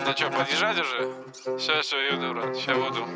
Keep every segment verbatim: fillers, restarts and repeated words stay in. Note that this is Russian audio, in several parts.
Ну чё, подъезжать уже? Сейчас, все, еду, брат, сейчас буду.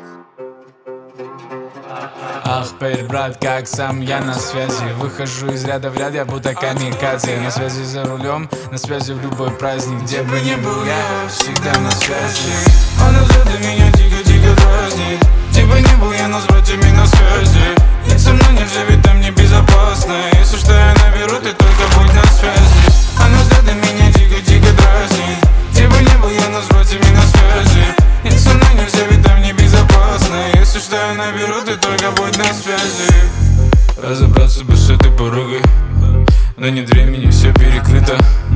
Ах, пей, брат, как сам я на связи. Выхожу из ряда в ряд, я будто камикадзе. На связи за рулем, на связи в любой праздник. Где бы ни был я, всегда на связи. Она взгляды меня дико-дико дразнит. Где бы ни был я, но с братьями на связи. Ведь со мной нельзя, ведь там небезопасно. Если что я наберу, ты только будь на связи. Она взгляды меня дико-дико дразнит. Где бы ни был я, но с братьями на связи. Ведь со мной нельзя, ведь там небезопасно. Если что я наберу, ты только будь на связи. Разобраться бы с этой порогой, но нет времени, все перекрыто.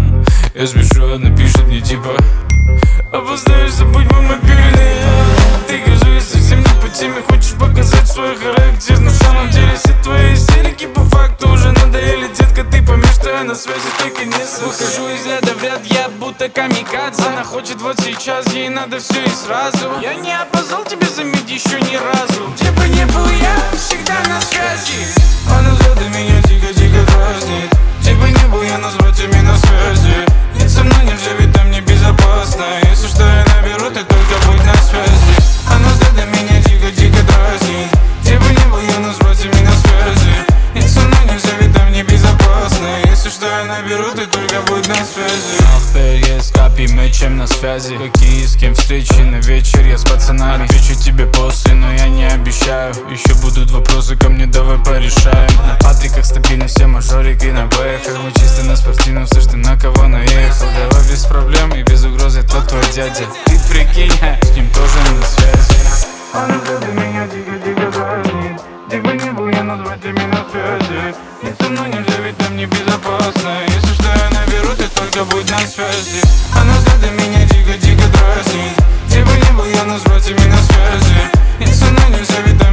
Я спешу, она пишет мне типа: опоздаешь, забудь мой мобильный. Ты, кажется, совсем не по теме, хочешь показать свой характер. На самом деле все твои истерики по факту уже надоели. Детка, ты пойми, что я на связи, только не совсем. Выхожу из ряда в ряд, я будто камикадзе. Она хочет вот сейчас, ей надо все и сразу. Я не опоздал тебе, заметь, еще ни разу. Где бы ни был я, всегда на связи. Она взгляды меня дико-дико дразнит. Где бы ни был я, но с братьями на связи. Ведь со мной нельзя, ведь там небезопасно. Если что я наберу, ты только будь на связи. Она взгляды меня дико-дико дразнит. Где бы ни был я, но с братьями на связи. Ведь со мной нельзя, ведь там небезопасно. Если что я наберу, ты только будь на связи. Ах, есть капи, мы чем на связи. Какие с кем встречи на вечер, я с пацанами. Отвечу тебе после, но я не обещаю. Еще будут вопросы ко мне, давай порешаем. На патриках стабильно все мажорики на бэхах. Мы чисто на спортивном, слышь, ты на кого наехал. Давай без проблем и без угрозы, это твой дядя. Ты прикинь, с ним тоже на связи. Она взгляды меня дико-дико дразнит. Где бы ни был я, но с братьями на связи. И со мной нельзя, ведь там небезопасно. Если что я наберу, ты только будь на связи. Она взгляды меня дико-дико дразнит. Где бы ни был я, но с братьями на связи. И со мной нельзя, ведь